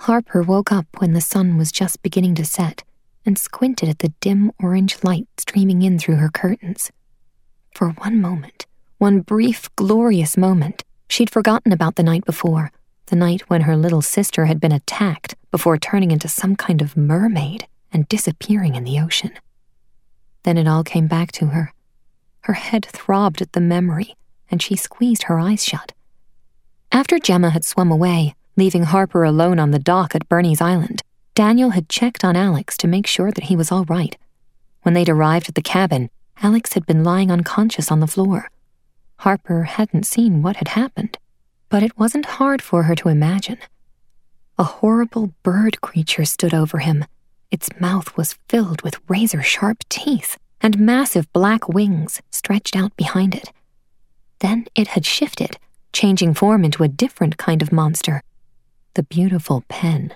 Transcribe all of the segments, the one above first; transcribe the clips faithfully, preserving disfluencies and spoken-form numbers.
Harper woke up when the sun was just beginning to set and squinted at the dim orange light streaming in through her curtains. For one moment, one brief, glorious moment, she'd forgotten about the night before, the night when her little sister had been attacked before turning into some kind of mermaid and disappearing in the ocean. Then it all came back to her. Her head throbbed at the memory, and she squeezed her eyes shut. After Gemma had swum away, leaving Harper alone on the dock at Bernie's Island, Daniel had checked on Alex to make sure that he was all right. When they'd arrived at the cabin, Alex had been lying unconscious on the floor. Harper hadn't seen what had happened, but it wasn't hard for her to imagine. A horrible bird creature stood over him. Its mouth was filled with razor-sharp teeth, and massive black wings stretched out behind it. Then it had shifted, changing form into a different kind of monster, the beautiful Pen.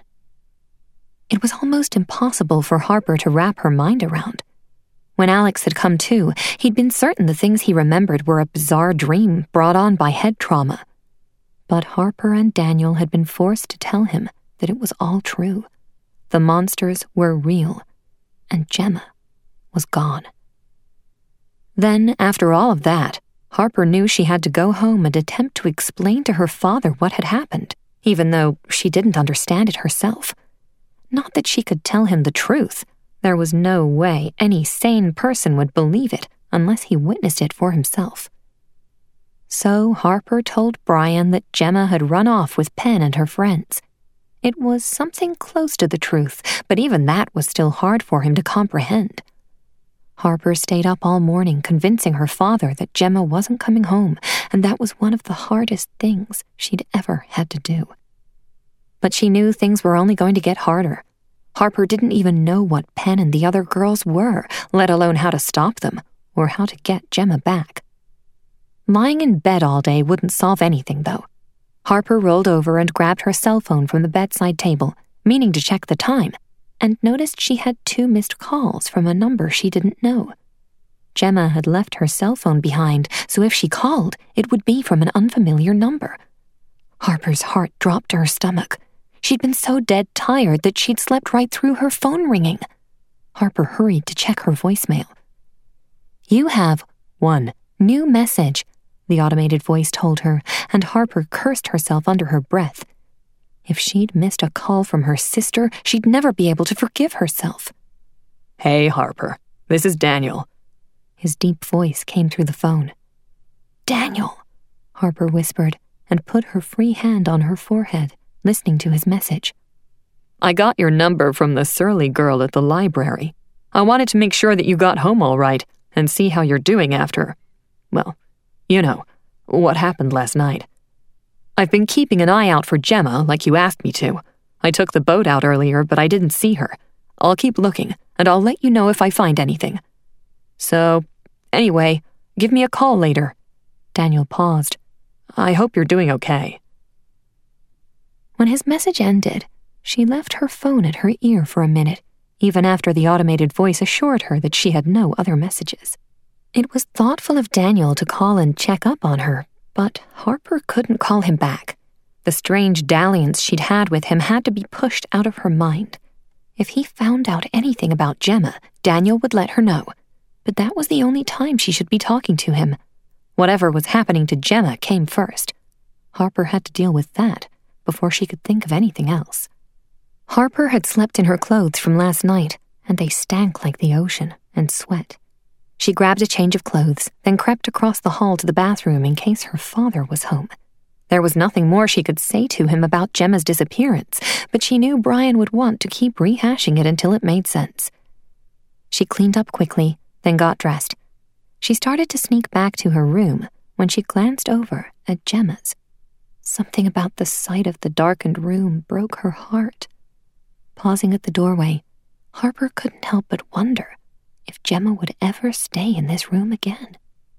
It was almost impossible for Harper to wrap her mind around. When Alex had come to, he'd been certain the things he remembered were a bizarre dream brought on by head trauma. But Harper and Daniel had been forced to tell him that it was all true. The monsters were real, and Gemma was gone. Then, after all of that, Harper knew she had to go home and attempt to explain to her father what had happened, even though she didn't understand it herself. Not that she could tell him the truth. There was no way any sane person would believe it unless he witnessed it for himself. So Harper told Brian that Gemma had run off with Pen and her friends. It was something close to the truth, but even that was still hard for him to comprehend. Harper stayed up all morning convincing her father that Gemma wasn't coming home, and that was one of the hardest things she'd ever had to do. But she knew things were only going to get harder. Harper didn't even know what Pen and the other girls were, let alone how to stop them, or how to get Gemma back. Lying in bed all day wouldn't solve anything, though. Harper rolled over and grabbed her cell phone from the bedside table, meaning to check the time, and noticed she had two missed calls from a number she didn't know. Gemma had left her cell phone behind, so if she called, it would be from an unfamiliar number. Harper's heart dropped to her stomach. She'd been so dead tired that she'd slept right through her phone ringing. Harper hurried to check her voicemail. "You have one new message," the automated voice told her, and Harper cursed herself under her breath. If she'd missed a call from her sister, she'd never be able to forgive herself. "Hey, Harper. This is Daniel." His deep voice came through the phone. "Daniel," Harper whispered, and put her free hand on her forehead, listening to his message. "I got your number from the surly girl at the library. I wanted to make sure that you got home all right and see how you're doing after, well, you know, what happened last night. I've been keeping an eye out for Gemma like you asked me to. I took the boat out earlier, but I didn't see her. I'll keep looking, and I'll let you know if I find anything. So, anyway, give me a call later." Daniel paused. "I hope you're doing okay." When his message ended, she left her phone at her ear for a minute, even after the automated voice assured her that she had no other messages. It was thoughtful of Daniel to call and check up on her, but Harper couldn't call him back. The strange dalliance she'd had with him had to be pushed out of her mind. If he found out anything about Gemma, Daniel would let her know, but that was the only time she should be talking to him. Whatever was happening to Gemma came first. Harper had to deal with that before she could think of anything else. Harper had slept in her clothes from last night, and they stank like the ocean and sweat. She grabbed a change of clothes, then crept across the hall to the bathroom in case her father was home. There was nothing more she could say to him about Gemma's disappearance, but she knew Brian would want to keep rehashing it until it made sense. She cleaned up quickly, then got dressed. She started to sneak back to her room when she glanced over at Gemma's. Something about the sight of the darkened room broke her heart. Pausing at the doorway, Harper couldn't help but wonder if Gemma would ever stay in this room again.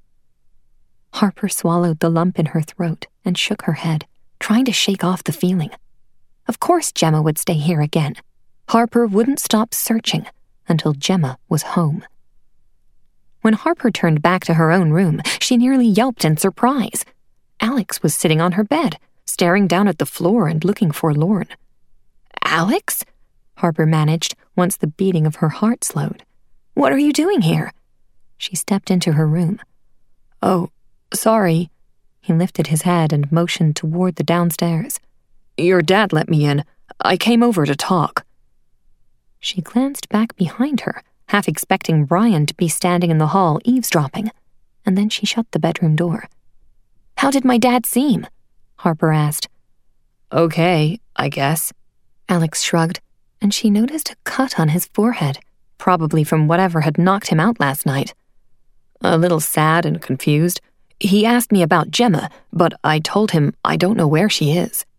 Harper swallowed the lump in her throat and shook her head, trying to shake off the feeling. Of course Gemma would stay here again. Harper wouldn't stop searching until Gemma was home. When Harper turned back to her own room, she nearly yelped in surprise. Alex was sitting on her bed, staring down at the floor and looking forlorn. Alex? Harper managed once the beating of her heart slowed. What are you doing here? She stepped into her room. Oh, sorry. He lifted his head and motioned toward the downstairs. Your dad let me in. I came over to talk. She glanced back behind her, half expecting Brian to be standing in the hall eavesdropping, and then she shut the bedroom door. How did my dad seem? Harper asked. Okay, I guess. Alex shrugged, and she noticed a cut on his forehead, probably from whatever had knocked him out last night. A little sad and confused. He asked me about Gemma, but I told him I don't know where she is.